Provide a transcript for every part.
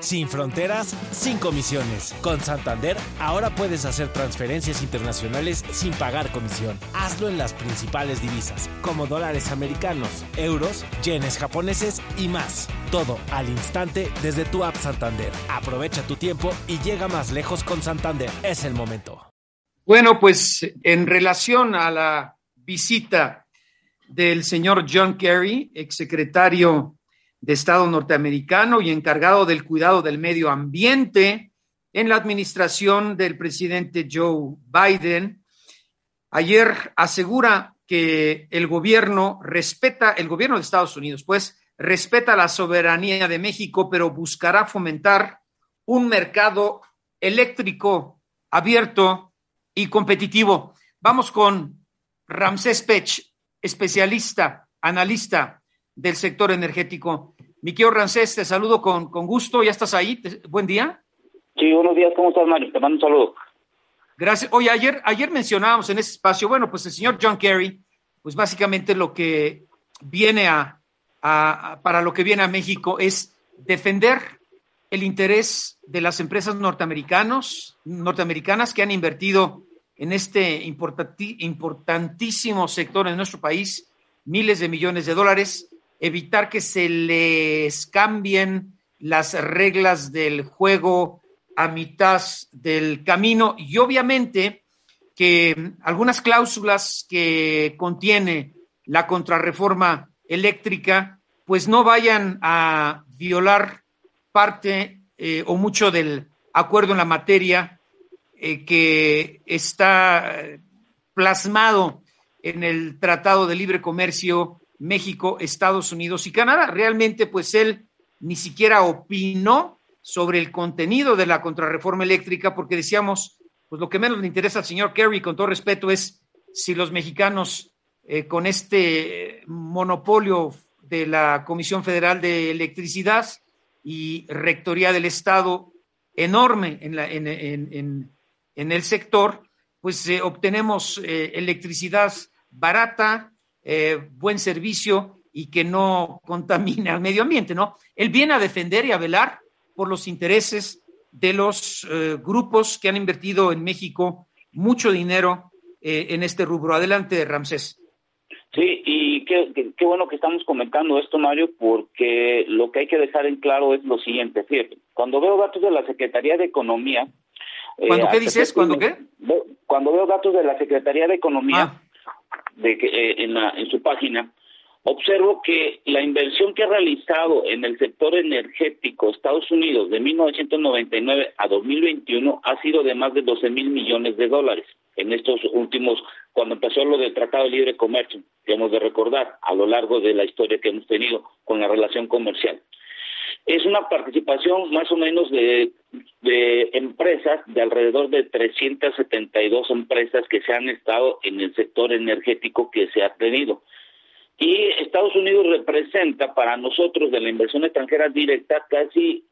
Sin fronteras, sin comisiones. Con Santander, ahora puedes hacer transferencias internacionales sin pagar comisión. Hazlo en las principales divisas, como dólares americanos, euros, yenes japoneses y más. Todo al instante desde tu app Santander. Aprovecha tu tiempo y llega más lejos con Santander. Es el momento. Bueno, pues en relación a la visita del señor John Kerry, exsecretario de Estado norteamericano y encargado del cuidado del medio ambiente en la administración del presidente Joe Biden, ayer asegura que el gobierno de Estados Unidos, pues, respeta la soberanía de México, pero buscará fomentar un mercado eléctrico abierto y competitivo. Vamos con Ramsés Pech, especialista, analista del sector energético. Mi querido Ramsés, te saludo con gusto. ¿Ya estás ahí? Buen día. Sí, buenos días. ¿Cómo estás, Mario? Te mando un saludo. Gracias. Oye, ayer mencionábamos en ese espacio, bueno, pues el señor John Kerry, pues básicamente lo que viene para lo que viene a México es defender el interés de las empresas norteamericanas que han invertido en este importantísimo sector en nuestro país, miles de millones de dólares, evitar que se les cambien las reglas del juego a mitad del camino y obviamente que algunas cláusulas que contiene la contrarreforma eléctrica pues no vayan a violar parte o mucho del acuerdo en la materia que está plasmado en el Tratado de Libre Comercio México, Estados Unidos y Canadá. Realmente, pues él ni siquiera opinó sobre el contenido de la contrarreforma eléctrica porque decíamos, pues lo que menos le interesa al señor Kerry, con todo respeto, es si los mexicanos con este monopolio de la Comisión Federal de Electricidad y Rectoría del Estado enorme en el sector, pues obtenemos electricidad barata, buen servicio y que no contamine al medio ambiente, ¿no? Él viene a defender y a velar por los intereses de los grupos que han invertido en México mucho dinero en este rubro. Adelante, Ramsés. Sí, y qué bueno que estamos comentando esto, Mario, porque lo que hay que dejar en claro es lo siguiente. Fíjate, cuando veo datos de la Secretaría de Economía... ¿Cuándo qué dices? ¿Cuándo qué? Cuando veo datos de la Secretaría de Economía en su página, observo que la inversión que ha realizado en el sector energético Estados Unidos de 1999 a 2021 ha sido de más de 12,000 millones de dólares en estos últimos, cuando empezó lo del Tratado de Libre Comercio, que hemos de recordar a lo largo de la historia que hemos tenido con la relación comercial. Es una participación más o menos de empresas, de alrededor de 372 empresas que se han estado en el sector energético que se ha tenido. Y Estados Unidos representa para nosotros de la inversión extranjera directa casi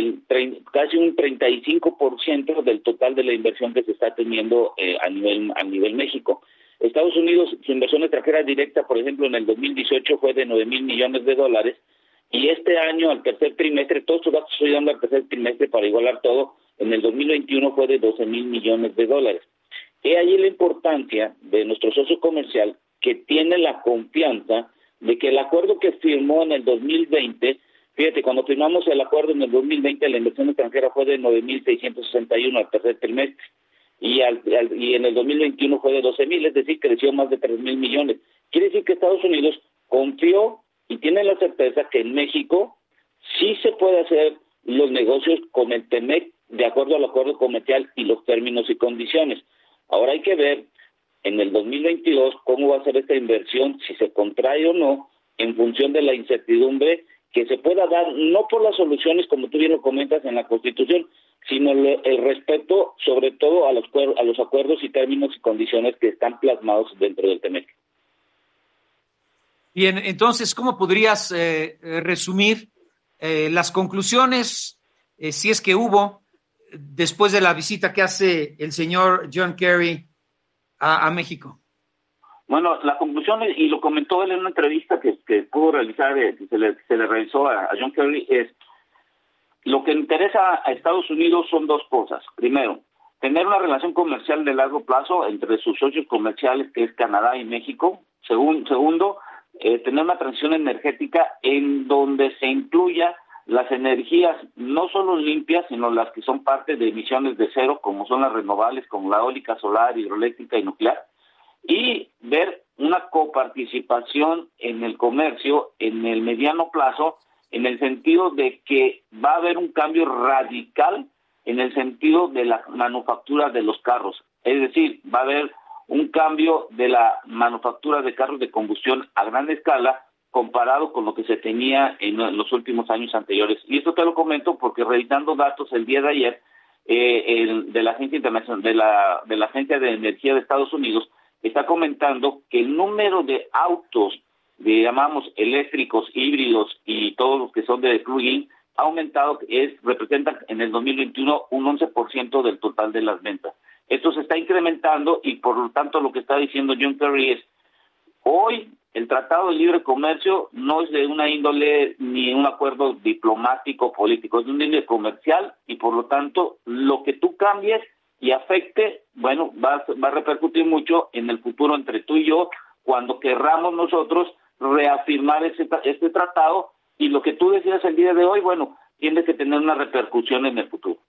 un 35% del total de la inversión que se está teniendo a nivel México. Estados Unidos, su inversión extranjera directa, por ejemplo, en el 2018 fue de 9,000 millones de dólares. Y este año, al tercer trimestre, todos estos datos estoy dando al tercer trimestre para igualar todo, en el 2021 fue de 12,000 millones de dólares. He ahí la importancia de nuestro socio comercial que tiene la confianza de que el acuerdo que firmó en el 2020, fíjate, cuando firmamos el acuerdo en el 2020, la inversión extranjera fue de 9,661 al tercer trimestre. Y en el 2021 fue de 12,000, es decir, creció más de 3,000 millones. Quiere decir que Estados Unidos confió y tiene la certeza que en México sí se puede hacer los negocios con el TEMEC de acuerdo al acuerdo comercial y los términos y condiciones. Ahora hay que ver en el 2022 cómo va a ser esta inversión, si se contrae o no, en función de la incertidumbre que se pueda dar, no por las soluciones, como tú bien lo comentas, en la Constitución, sino el respeto sobre todo a los acuerdos y términos y condiciones que están plasmados dentro del TEMEC. Bien, entonces, ¿cómo podrías resumir las conclusiones, si es que hubo, después de la visita que hace el señor John Kerry a México? Bueno, la conclusión, y lo comentó él en una entrevista que pudo realizar, que se le realizó a John Kerry, es lo que interesa a Estados Unidos son dos cosas. Primero, tener una relación comercial de largo plazo entre sus socios comerciales, que es Canadá y México. Segundo, tener una transición energética en donde se incluya las energías no solo limpias, sino las que son parte de emisiones de cero, como son las renovables, como la eólica, solar, hidroeléctrica y nuclear, y ver una coparticipación en el comercio en el mediano plazo, en el sentido de que va a haber un cambio radical en el sentido de la manufactura de los carros. Es decir, va a haber un cambio de la manufactura de carros de combustión a gran escala comparado con lo que se tenía en los últimos años anteriores. Y esto te lo comento porque, revisando datos el día de ayer de la Agencia Internacional de la Agencia de Energía de Estados Unidos, está comentando que el número de autos, llamamos eléctricos, híbridos y todos los que son de plug-in, ha aumentado, representa en el 2021 un 11% del total de las ventas. Esto se está incrementando y por lo tanto lo que está diciendo John Kerry es: hoy el Tratado de Libre Comercio no es de una índole ni un acuerdo diplomático político, es de un índole comercial, y por lo tanto lo que tú cambies y afecte, bueno, va a repercutir mucho en el futuro entre tú y yo, cuando querramos nosotros reafirmar este tratado, y lo que tú decías el día de hoy, bueno, tiene que tener una repercusión en el futuro.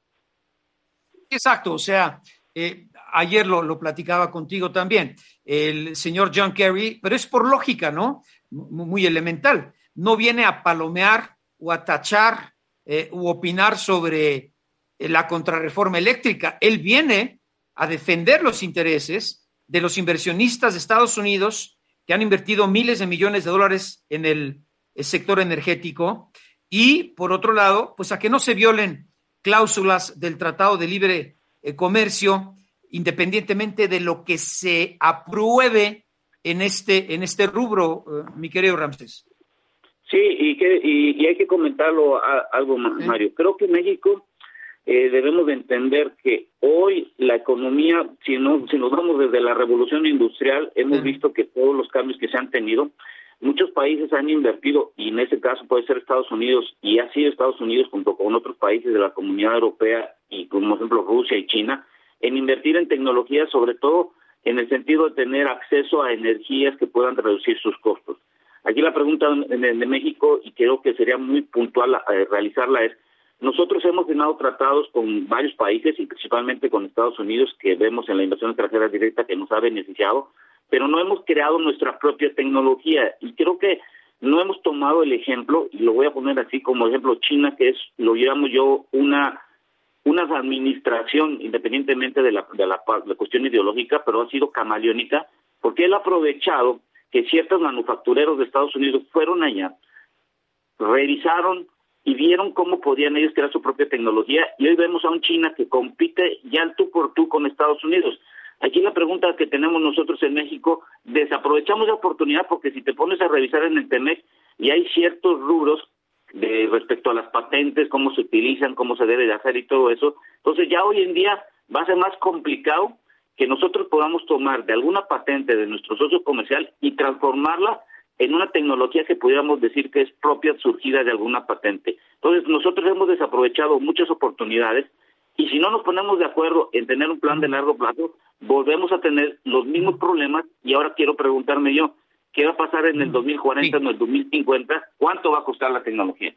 Exacto, o sea, ayer lo platicaba contigo también, el señor John Kerry, pero es por lógica, ¿no? Muy elemental. No viene a palomear o a tachar u opinar sobre la contrarreforma eléctrica. Él viene a defender los intereses de los inversionistas de Estados Unidos que han invertido miles de millones de dólares en el sector energético, y por otro lado, pues a que no se violen cláusulas del Tratado de Libre Comercio, independientemente de lo que se apruebe en este rubro, mi querido Ramsés. Sí, y hay que comentarlo algo más, Mario. Creo que México debemos de entender que hoy la economía, si nos vamos desde la revolución industrial, hemos visto que todos los cambios que se han tenido, muchos países han invertido, y en ese caso puede ser Estados Unidos, y ha sido Estados Unidos junto con otros países de la Comunidad Europea, y como ejemplo Rusia y China, en invertir en tecnología, sobre todo en el sentido de tener acceso a energías que puedan reducir sus costos. Aquí la pregunta de México, y creo que sería muy puntual realizarla, es: nosotros hemos firmado tratados con varios países, y principalmente con Estados Unidos, que vemos en la inversión extranjera directa que nos ha beneficiado, pero no hemos creado nuestra propia tecnología, y creo que no hemos tomado el ejemplo, y lo voy a poner así como ejemplo, China, que lo llamo yo una administración, independientemente de la cuestión ideológica, pero ha sido camaleónica, porque él ha aprovechado que ciertos manufactureros de Estados Unidos fueron allá, revisaron y vieron cómo podían ellos crear su propia tecnología, y hoy vemos a un China que compite ya al tú por tú con Estados Unidos. Aquí la pregunta que tenemos nosotros en México: desaprovechamos la oportunidad, porque si te pones a revisar en el TEMEC, y hay ciertos rubros respecto a las patentes, cómo se utilizan, cómo se debe de hacer y todo eso, entonces ya hoy en día va a ser más complicado que nosotros podamos tomar de alguna patente de nuestro socio comercial y transformarla en una tecnología que pudiéramos decir que es propia, surgida de alguna patente. Entonces nosotros hemos desaprovechado muchas oportunidades, y si no nos ponemos de acuerdo en tener un plan de largo plazo, volvemos a tener los mismos problemas. Y ahora quiero preguntarme yo, ¿qué va a pasar en el 2040, en el 2050? ¿Cuánto va a costar la tecnología?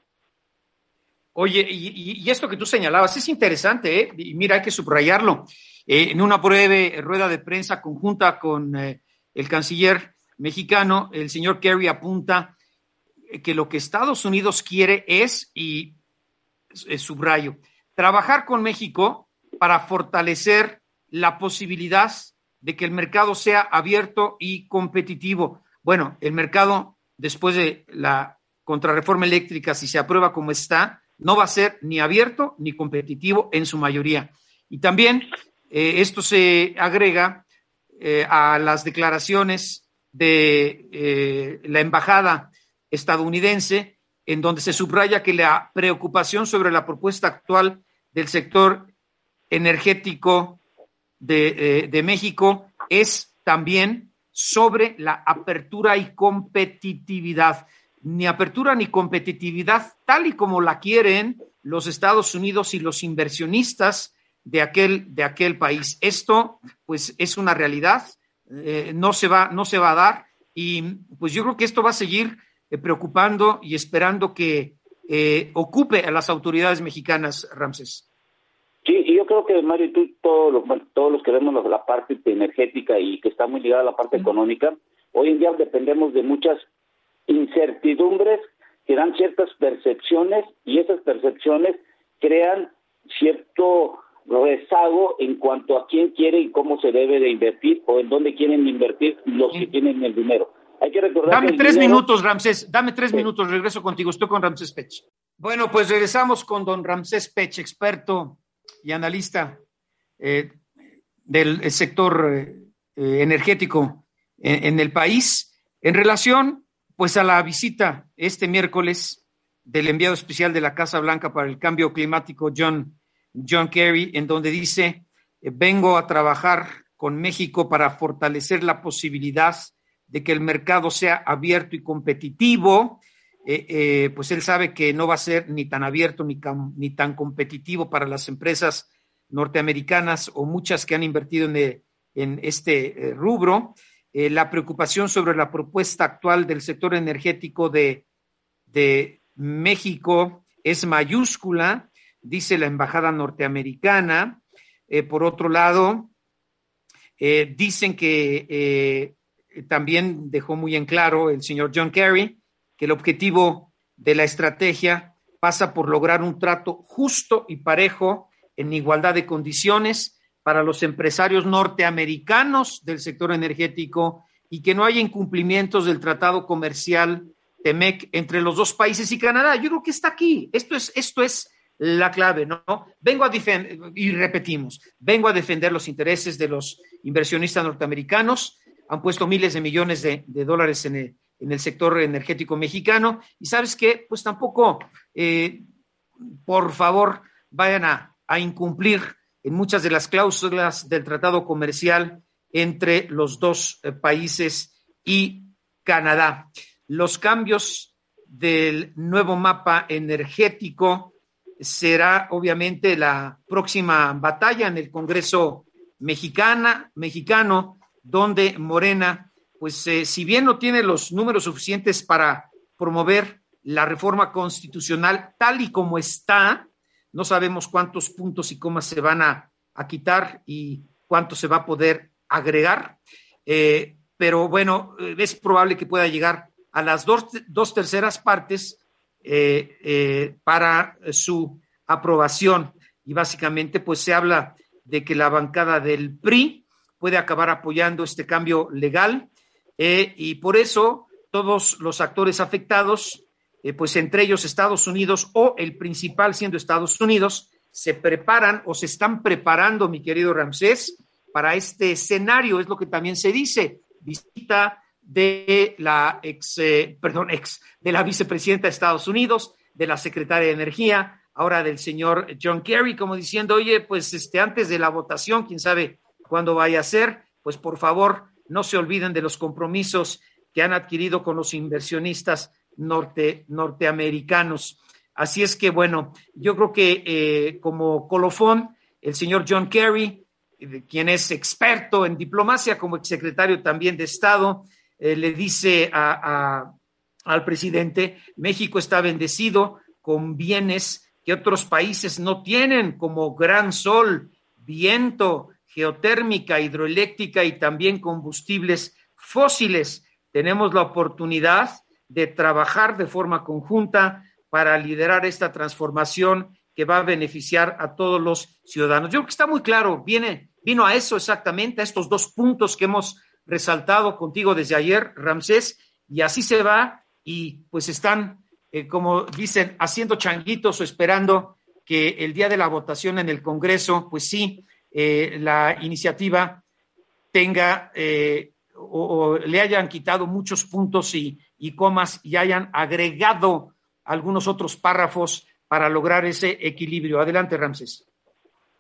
Oye, y esto que tú señalabas es interesante, y mira, hay que subrayarlo. En una breve rueda de prensa conjunta con el canciller mexicano, el señor Kerry apunta que lo que Estados Unidos quiere es, y subrayo, trabajar con México para fortalecer la posibilidad de que el mercado sea abierto y competitivo. Bueno, el mercado, después de la contrarreforma eléctrica, si se aprueba como está, no va a ser ni abierto ni competitivo en su mayoría. Y también esto se agrega a las declaraciones de la embajada estadounidense, en donde se subraya que la preocupación sobre la propuesta actual del sector energético de México es también sobre la apertura y competitividad. Ni apertura ni competitividad tal y como la quieren los Estados Unidos y los inversionistas de aquel país. Esto, pues, es una realidad, no se va a dar, y pues yo creo que esto va a seguir preocupando y esperando que ocupe a las autoridades mexicanas, Ramsés. Sí, y yo creo que, Mario, tú, todos los que vemos la parte energética y que está muy ligada a la parte económica, hoy en día dependemos de muchas incertidumbres que dan ciertas percepciones, y esas percepciones crean cierto rezago en cuanto a quién quiere y cómo se debe de invertir, o en dónde quieren invertir los que tienen el dinero. Hay que recordar Dame que 3 dinero... minutos, Ramsés, dame 3 minutos, regreso contigo, estoy con Ramsés Pech. Bueno, pues regresamos con don Ramsés Pech, experto y analista del sector energético en el país, en relación pues a la visita este miércoles del enviado especial de la Casa Blanca para el Cambio Climático, John Kerry, en donde dice, vengo a trabajar con México para fortalecer la posibilidad de que el mercado sea abierto y competitivo. Pues él sabe que no va a ser ni tan abierto ni tan competitivo para las empresas norteamericanas o muchas que han invertido en este rubro. La preocupación sobre la propuesta actual del sector energético de México es mayúscula, dice la embajada norteamericana. Por otro lado, dicen que también dejó muy en claro el señor John Kerry que el objetivo de la estrategia pasa por lograr un trato justo y parejo en igualdad de condiciones para los empresarios norteamericanos del sector energético y que no haya incumplimientos del tratado comercial TEMEC entre los dos países y Canadá. Yo creo que está aquí. Esto es la clave, ¿no? Vengo a defender, y repetimos, vengo a defender los intereses de los inversionistas norteamericanos. Han puesto miles de millones de dólares en el sector energético mexicano, y ¿sabes qué? Pues tampoco, por favor, vayan a incumplir en muchas de las cláusulas del tratado comercial entre los dos países y Canadá. Los cambios del nuevo mapa energético será obviamente la próxima batalla en el Congreso mexicano, donde Morena, pues si bien no tiene los números suficientes para promover la reforma constitucional tal y como está, no sabemos cuántos puntos y comas se van a quitar y cuánto se va a poder agregar, pero bueno, es probable que pueda llegar a las dos terceras partes para su aprobación, y básicamente pues se habla de que la bancada del PRI puede acabar apoyando este cambio legal, y por eso todos los actores afectados, pues entre ellos Estados Unidos, o el principal siendo Estados Unidos, se preparan o se están preparando, mi querido Ramsés, para este escenario. Es lo que también se dice, visita de la de la vicepresidenta de Estados Unidos, de la secretaria de Energía, ahora del señor John Kerry, como diciendo, oye, pues antes de la votación, quién sabe cuándo vaya a ser, pues por favor no se olviden de los compromisos que han adquirido con los inversionistas norteamericanos. Así es que, bueno, yo creo que como colofón, el señor John Kerry, quien es experto en diplomacia como exsecretario también de Estado, le dice al presidente, México está bendecido con bienes que otros países no tienen, como gran sol, viento, geotérmica, hidroeléctrica y también combustibles fósiles. Tenemos la oportunidad de trabajar de forma conjunta para liderar esta transformación que va a beneficiar a todos los ciudadanos. Yo creo que está muy claro, vino a eso exactamente, a estos dos puntos que hemos resaltado contigo desde ayer, Ramsés, y así se va, y pues están, como dicen, haciendo changuitos o esperando que el día de la votación en el Congreso, pues sí, la iniciativa tenga o le hayan quitado muchos puntos y comas y hayan agregado algunos otros párrafos para lograr ese equilibrio. Adelante, Ramsés.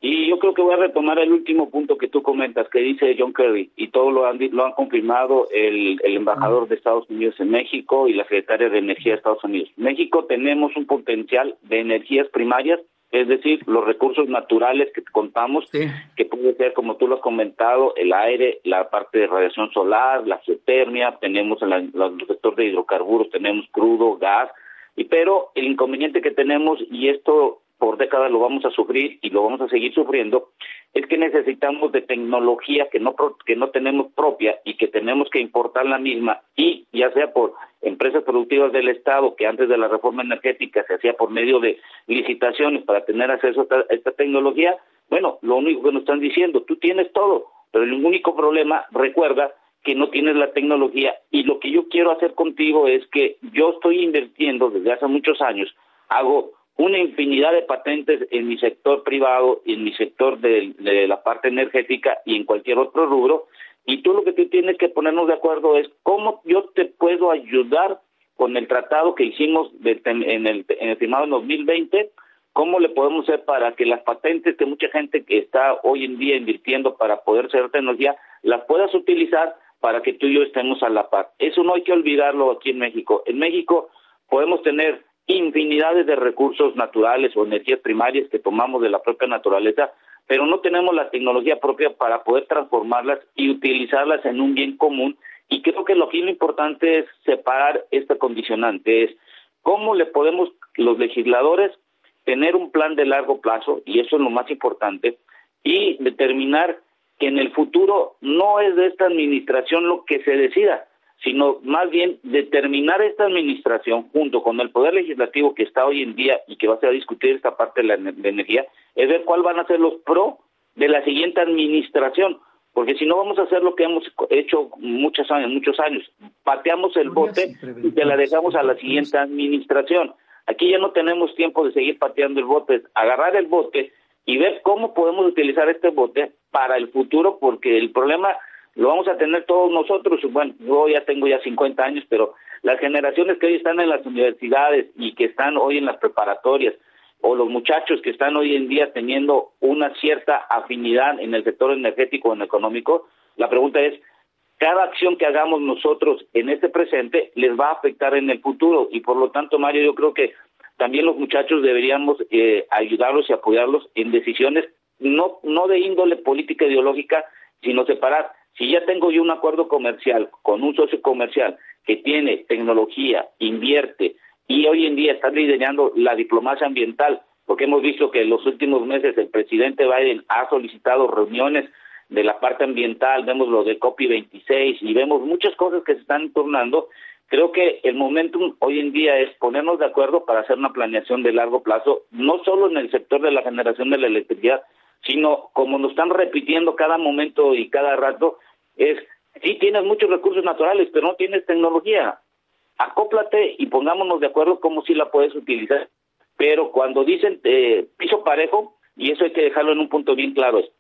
Y yo creo que voy a retomar el último punto que tú comentas, que dice John Kerry, y todo lo han confirmado el embajador de Estados Unidos en México y la secretaria de Energía de Estados Unidos. México tenemos un potencial de energías primarias, es decir, los recursos naturales que contamos, sí, que puede ser, como tú lo has comentado, el aire, la parte de radiación solar, la geotermia, tenemos el sector de hidrocarburos, tenemos crudo, gas, pero el inconveniente que tenemos, y esto por décadas lo vamos a sufrir y lo vamos a seguir sufriendo, es que necesitamos de tecnología que no tenemos propia y que tenemos que importar la misma, y ya sea por empresas productivas del Estado, que antes de la reforma energética se hacía por medio de licitaciones para tener acceso a esta tecnología. Bueno, lo único que nos están diciendo, tú tienes todo, pero el único problema, recuerda, que no tienes la tecnología, y lo que yo quiero hacer contigo es que yo estoy invirtiendo desde hace muchos años, hago una infinidad de patentes en mi sector privado, en mi sector de la parte energética y en cualquier otro rubro, y tú lo que tú tienes que ponernos de acuerdo es cómo yo te puedo ayudar con el tratado que hicimos en el firmado en 2020, cómo le podemos hacer para que las patentes que mucha gente que está hoy en día invirtiendo para poder hacer tecnología, las puedas utilizar para que tú y yo estemos a la par. Eso no hay que olvidarlo aquí en México. En México podemos tener infinidades de recursos naturales o energías primarias que tomamos de la propia naturaleza, pero no tenemos la tecnología propia para poder transformarlas y utilizarlas en un bien común. Y creo que lo importante es separar esta condicionante, es cómo le podemos los legisladores tener un plan de largo plazo, y eso es lo más importante, y determinar que en el futuro no es de esta administración lo que se decida, sino más bien determinar esta administración junto con el Poder Legislativo que está hoy en día y que va a ser a discutir esta parte de la energía, es ver cuál van a ser los pro de la siguiente administración, porque si no vamos a hacer lo que hemos hecho muchos años, pateamos el bote y te la dejamos a la siguiente administración. Aquí ya no tenemos tiempo de seguir pateando el bote, agarrar el bote y ver cómo podemos utilizar este bote para el futuro, porque el problema lo vamos a tener todos nosotros. Bueno, yo ya tengo 50 años, pero las generaciones que hoy están en las universidades y que están hoy en las preparatorias, o los muchachos que están hoy en día teniendo una cierta afinidad en el sector energético o en el económico, la pregunta es, cada acción que hagamos nosotros en este presente les va a afectar en el futuro, y por lo tanto, Mario, yo creo que también los muchachos deberíamos ayudarlos y apoyarlos en decisiones no de índole política ideológica, sino separar. Si ya tengo yo un acuerdo comercial con un socio comercial que tiene tecnología, invierte, y hoy en día está liderando la diplomacia ambiental, porque hemos visto que en los últimos meses el presidente Biden ha solicitado reuniones de la parte ambiental, vemos lo del COP26 y vemos muchas cosas que se están tornando. Creo que el momentum hoy en día es ponernos de acuerdo para hacer una planeación de largo plazo, no solo en el sector de la generación de la electricidad, sino como nos están repitiendo cada momento y cada rato, es, sí tienes muchos recursos naturales, pero no tienes tecnología. Acóplate y pongámonos de acuerdo cómo sí la puedes utilizar. Pero cuando dicen piso parejo, y eso hay que dejarlo en un punto bien claro, es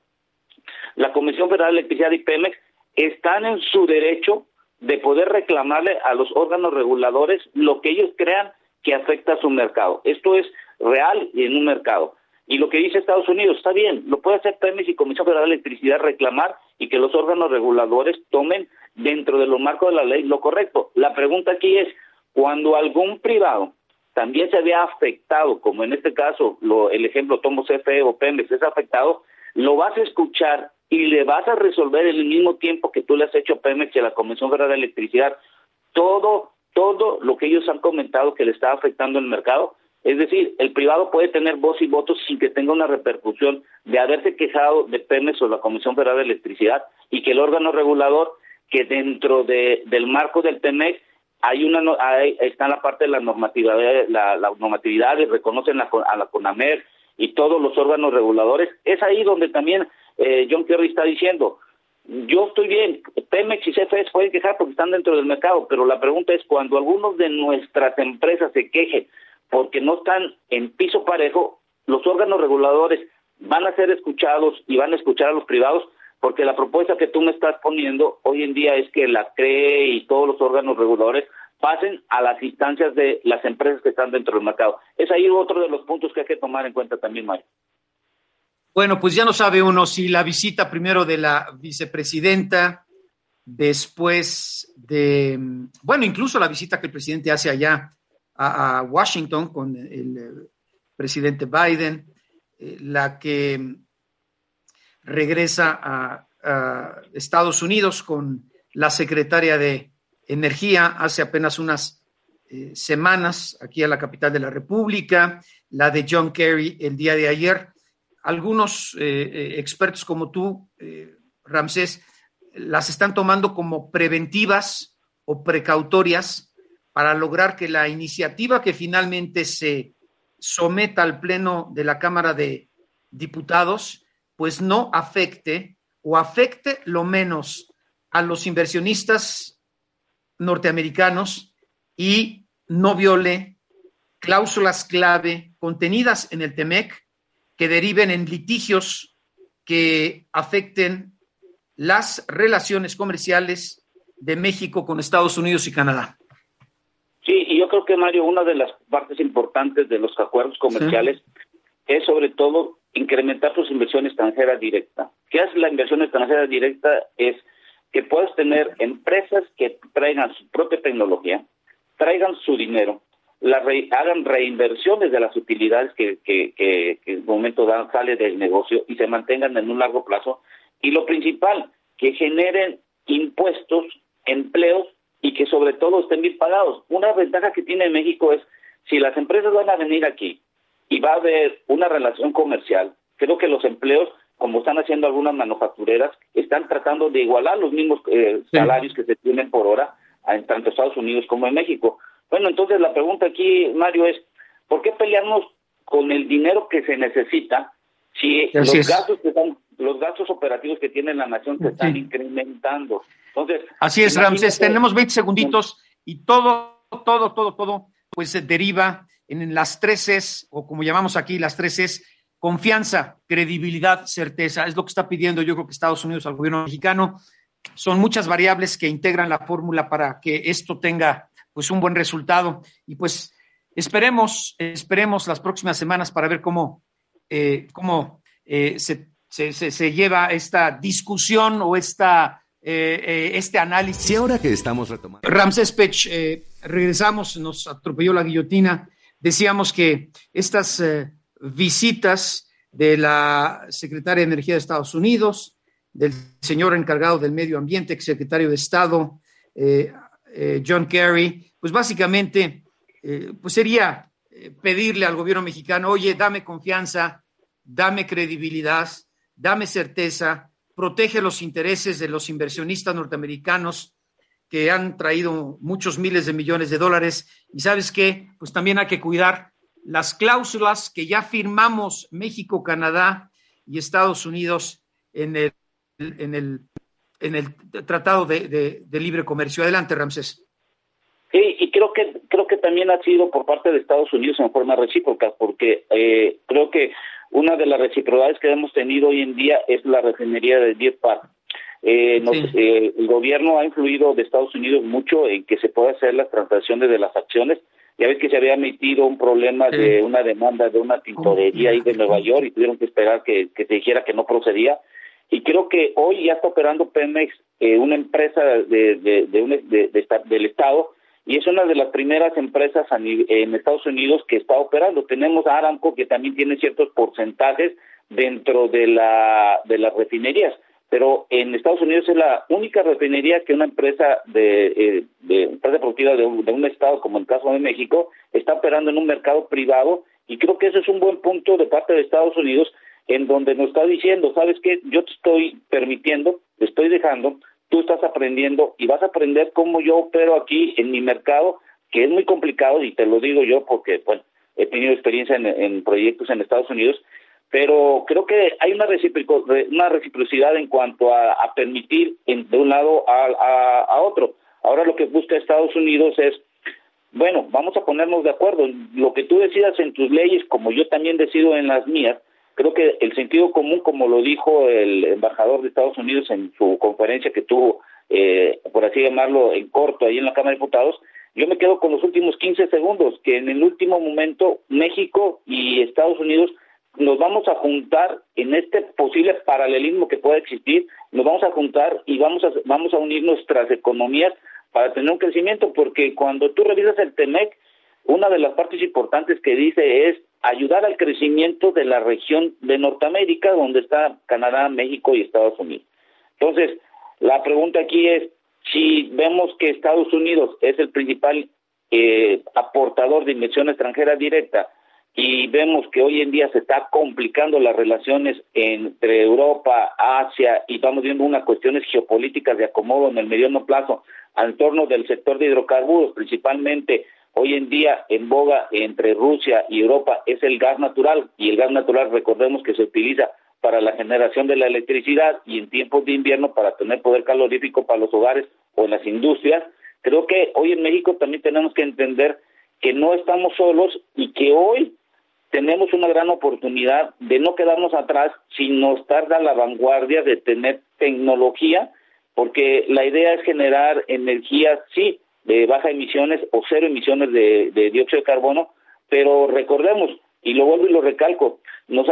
la Comisión Federal de Electricidad y Pemex están en su derecho de poder reclamarle a los órganos reguladores lo que ellos crean que afecta a su mercado. Esto es real y en un mercado. Y lo que dice Estados Unidos, está bien, lo puede hacer Pemex y Comisión Federal de Electricidad reclamar y que los órganos reguladores tomen dentro de los marcos de la ley lo correcto. La pregunta aquí es, cuando algún privado también se vea afectado, como en este caso el ejemplo tomo CFE o Pemex es afectado, lo vas a escuchar y le vas a resolver en el mismo tiempo que tú le has hecho a Pemex y a la Comisión Federal de Electricidad todo lo que ellos han comentado que le está afectando el mercado. Es decir, el privado puede tener voz y voto sin que tenga una repercusión de haberse quejado de Pemex o la Comisión Federal de Electricidad, y que el órgano regulador, que dentro del marco del TEMEC está en la parte de la normatividad y reconocen a la CONAMER y todos los órganos reguladores. Es ahí donde también John Kerry está diciendo, yo estoy bien, Pemex y CFE se pueden quejar porque están dentro del mercado, pero la pregunta es, cuando algunos de nuestras empresas se quejen porque no están en piso parejo, los órganos reguladores van a ser escuchados y van a escuchar a los privados, porque la propuesta que tú me estás poniendo hoy en día es que la CRE y todos los órganos reguladores pasen a las instancias de las empresas que están dentro del mercado. Es ahí otro de los puntos que hay que tomar en cuenta también, Mario. Bueno, pues ya no sabe uno si la visita primero de la vicepresidenta, después bueno, incluso la visita que el presidente hace allá a Washington con el presidente Biden, la que regresa a Estados Unidos con la secretaria de Energía hace apenas unas semanas aquí a la capital de la República, la de John Kerry el día de ayer. Algunos expertos como tú, Ramsés, las están tomando como preventivas o precautorias para lograr que la iniciativa que finalmente se someta al Pleno de la Cámara de Diputados, pues no afecte o afecte lo menos a los inversionistas norteamericanos y no viole cláusulas clave contenidas en el TEMEC que deriven en litigios que afecten las relaciones comerciales de México con Estados Unidos y Canadá. Sí, y yo creo que, Mario, una de las partes importantes de los acuerdos comerciales es sobre todo incrementar sus inversiones extranjeras directas. ¿Qué hace la inversión extranjera directa? Es que puedas tener empresas que traigan su propia tecnología, traigan su dinero, hagan reinversiones de las utilidades que en un momento dado sale del negocio y se mantengan en un largo plazo. Y lo principal, que generen impuestos, empleos y que sobre todo estén bien pagados. Una ventaja que tiene México es, si las empresas van a venir aquí y va a haber una relación comercial, creo que los empleos, como están haciendo algunas manufactureras, están tratando de igualar los mismos salarios que se tienen por hora en tanto Estados Unidos como en México. Bueno, entonces la pregunta aquí, Mario, es ¿por qué pelearnos con el dinero que se necesita si los gastos operativos que tiene la nación se están incrementando? Entonces, así es, Ramsés, tenemos 20 segunditos y todo, pues se deriva en las 3 Cs, o como llamamos aquí, las 3 Cs: confianza, credibilidad, certeza. Es lo que está pidiendo, yo creo, que Estados Unidos al gobierno mexicano. Son muchas variables que integran la fórmula para que esto tenga pues un buen resultado. Y pues esperemos las próximas semanas para ver cómo se lleva esta discusión o este análisis. Sí, ahora que estamos retomando. Ramsés Pech, regresamos, nos atropelló la guillotina. Decíamos que estas visitas de la secretaria de Energía de Estados Unidos, del señor encargado del medio ambiente, exsecretario de Estado, John Kerry, pues básicamente pues sería pedirle al gobierno mexicano: oye, dame confianza, dame credibilidad, dame certeza, protege los intereses de los inversionistas norteamericanos que han traído muchos miles de millones de dólares. Y ¿sabes qué? Pues también hay que cuidar las cláusulas que ya firmamos México, Canadá y Estados Unidos en el Tratado de Libre Comercio. Adelante, Ramsés. Sí, y creo que también ha sido por parte de Estados Unidos en forma recíproca, porque creo que una de las reciprocidades que hemos tenido hoy en día es la refinería de Deer Park. El gobierno ha influido de Estados Unidos mucho en que se pueda hacer las transacciones de las acciones. Ya ves que se había emitido un problema de una demanda de una tintorería ahí de Nueva York y tuvieron que esperar que se dijera que no procedía. Y creo que hoy ya está operando Pemex, una empresa del Estado, y es una de las primeras empresas en Estados Unidos que está operando. Tenemos a Aramco, que también tiene ciertos porcentajes dentro de las refinerías, pero en Estados Unidos es la única refinería que una empresa empresa productiva de un estado, como el caso de México, está operando en un mercado privado, y creo que ese es un buen punto de parte de Estados Unidos, en donde nos está diciendo: ¿sabes qué? Yo te estoy permitiendo, te estoy dejando, tú estás aprendiendo y vas a aprender cómo yo opero aquí en mi mercado, que es muy complicado, y te lo digo yo porque, bueno, he tenido experiencia en proyectos en Estados Unidos, pero creo que hay una reciprocidad en cuanto a permitir de un lado a otro. Ahora lo que busca Estados Unidos es, bueno, vamos a ponernos de acuerdo. Lo que tú decidas en tus leyes, como yo también decido en las mías. Creo que el sentido común, como lo dijo el embajador de Estados Unidos en su conferencia que tuvo, por así llamarlo, en corto, ahí en la Cámara de Diputados, yo me quedo con los últimos 15 segundos, que en el último momento México y Estados Unidos nos vamos a juntar en este posible paralelismo que pueda existir, nos vamos a juntar y vamos a unir nuestras economías para tener un crecimiento, porque cuando tú revisas el TEMEC, una de las partes importantes que dice es ayudar al crecimiento de la región de Norteamérica, donde está Canadá, México y Estados Unidos. Entonces, la pregunta aquí es, si vemos que Estados Unidos es el principal aportador de inversión extranjera directa, y vemos que hoy en día se está complicando las relaciones entre Europa, Asia, y vamos viendo unas cuestiones geopolíticas de acomodo en el mediano plazo al torno del sector de hidrocarburos, principalmente hoy en día en boga entre Rusia y Europa es el gas natural, y el gas natural recordemos que se utiliza para la generación de la electricidad y en tiempos de invierno para tener poder calorífico para los hogares o en las industrias. Creo que hoy en México también tenemos que entender que no estamos solos y que hoy tenemos una gran oportunidad de no quedarnos atrás, sino estar a la vanguardia de tener tecnología, porque la idea es generar energía, sí, de baja emisiones o cero emisiones de dióxido de carbono, pero recordemos, y lo vuelvo y lo recalco, la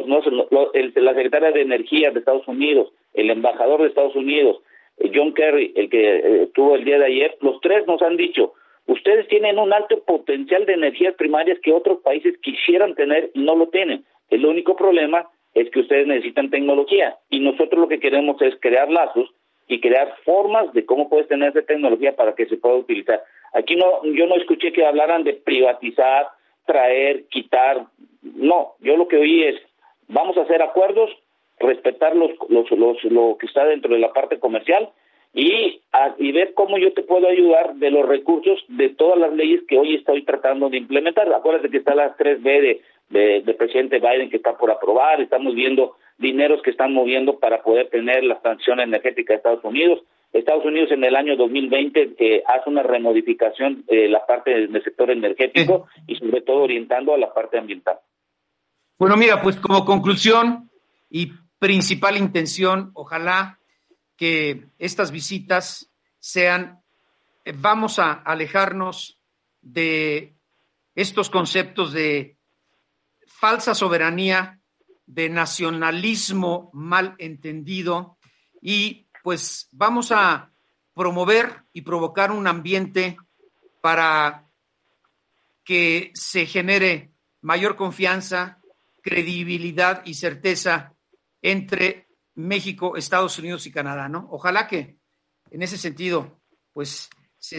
secretaria de Energía de Estados Unidos, el embajador de Estados Unidos, John Kerry, el que estuvo el día de ayer, los tres nos han dicho, ustedes tienen un alto potencial de energías primarias que otros países quisieran tener y no lo tienen. El único problema es que ustedes necesitan tecnología y nosotros lo que queremos es crear lazos y crear formas de cómo puedes tener esa tecnología para que se pueda utilizar. Aquí yo no escuché que hablaran de privatizar, traer, quitar. No, yo lo que oí es, vamos a hacer acuerdos, respetar lo que está dentro de la parte comercial y ver cómo yo te puedo ayudar de los recursos de todas las leyes que hoy estoy tratando de implementar. Acuérdate que está las 3B de presidente Biden que está por aprobar, estamos viendo dineros que están moviendo para poder tener la transición energética de Estados Unidos. Estados Unidos en el año 2020 hace una remodificación de la parte del sector energético y sobre todo orientando a la parte ambiental. Bueno, mira, pues como conclusión y principal intención, ojalá que estas visitas vamos a alejarnos de estos conceptos de falsa soberanía, de nacionalismo mal entendido y pues vamos a promover y provocar un ambiente para que se genere mayor confianza, credibilidad y certeza entre México, Estados Unidos y Canadá, ¿no? Ojalá que en ese sentido, pues, se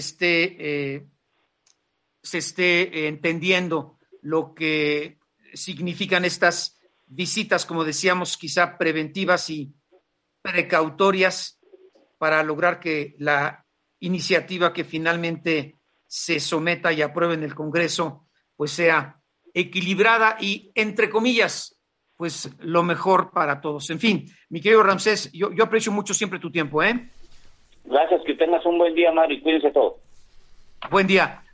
esté entendiendo lo que significan estas visitas, como decíamos, quizá preventivas y precautorias para lograr que la iniciativa que finalmente se someta y apruebe en el Congreso, pues sea equilibrada y, entre comillas, pues lo mejor para todos. En fin, mi querido Ramsés, yo aprecio mucho siempre tu tiempo, ¿eh? Gracias, que tengas un buen día, Mario, y cuídense todos. Buen día.